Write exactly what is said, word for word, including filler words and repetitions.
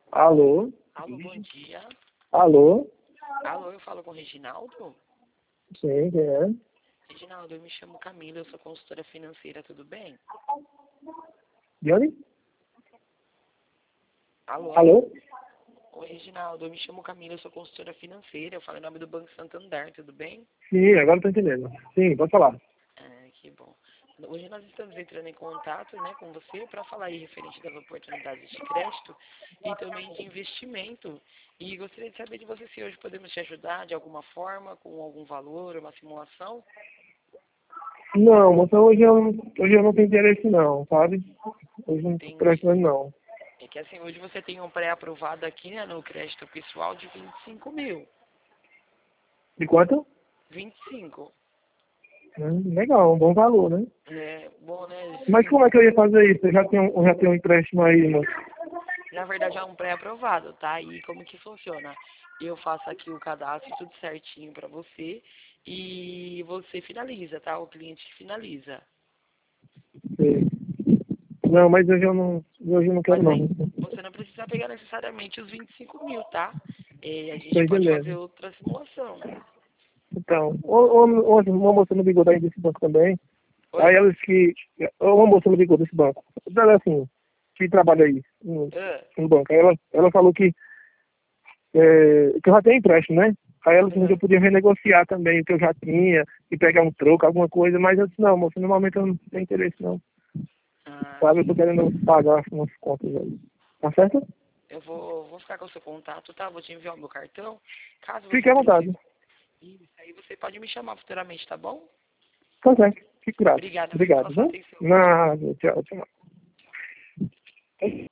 Alô? Alô, bom dia. Alô? Alô, eu falo com o Reginaldo? Sim, quem é? Reginaldo, eu me chamo Camila, eu sou consultora financeira, tudo bem? De onde? Alô, alô. Alô? Oi, Reginaldo, eu me chamo Camila, eu sou consultora financeira, eu falo em nome do Banco Santander, tudo bem? Sim, agora eu tô entendendo. Sim, pode falar. Ah, que bom. Hoje nós estamos entrando em contato, né, com você para falar aí referente das oportunidades de crédito e também de investimento. E gostaria de saber de você se hoje podemos te ajudar de alguma forma, com algum valor, uma simulação. Não, moça, hoje eu, hoje eu não tenho interesse não, sabe? Hoje eu não tô Entendi. prestando não. É que assim, hoje você tem um pré-aprovado aqui, né, no crédito pessoal de vinte e cinco mil. De quanto? vinte e cinco. Hum, legal, um bom valor, né? É, bom, né? Mas Sim, como é que eu ia fazer isso? Eu já tenho, eu já tenho um empréstimo aí, moça. na verdade é um pré-aprovado, tá? E como que funciona? Eu faço aqui o cadastro tudo certinho para você e você finaliza, tá? O cliente finaliza. Sei. Não, mas hoje eu não, hoje eu não quero Mas não. aí você não precisa pegar necessariamente os vinte e cinco mil, tá? É, a Tô gente pode fazer entendendo. outra simulação. Então, ô- ô- ontem uma moça me ligou daí desse banco também. Aí Oi? ela disse que. Uma moça me ligou desse banco. Ela assim, que trabalha aí no, Ah, no banco. Aí ela, ela falou que, é, que eu já tenho empréstimo, né? Aí ela disse que eu ah, podia renegociar também o que eu já tinha e pegar um troco, alguma coisa, mas eu disse, não, moça, normalmente eu não tenho interesse não. ah, Sabe, eu tô sim. querendo pagar umas contas aí. Tá certo? Eu vou, vou ficar com o seu contato, tá? Vou te enviar o meu cartão. Caso Fique você à vontade. precise, isso aí você pode me chamar futuramente, tá bom? Tá certo. Fique grato. Obrigada, viu, pela Obrigado, sua viu? atenção. Tchau, tchau. Nada, tchau, tchau.